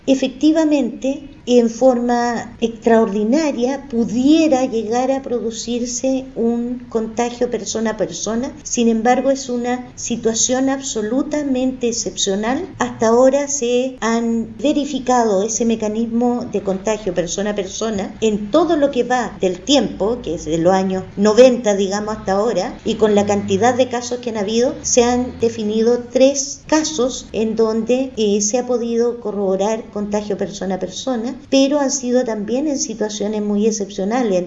efectivamente, en forma extraordinaria, pudiera llegar a producirse un contagio persona a persona. Sin embargo, es una situación absolutamente excepcional. Hasta ahora se han verificado ese mecanismo de contagio persona a persona en todo lo que va del tiempo, que es de los años 90, digamos, hasta ahora, y con la cantidad de casos que han habido, se han definido 3 casos en donde se ha podido corroborar contagio persona a persona, pero han sido también en situaciones muy excepcionales.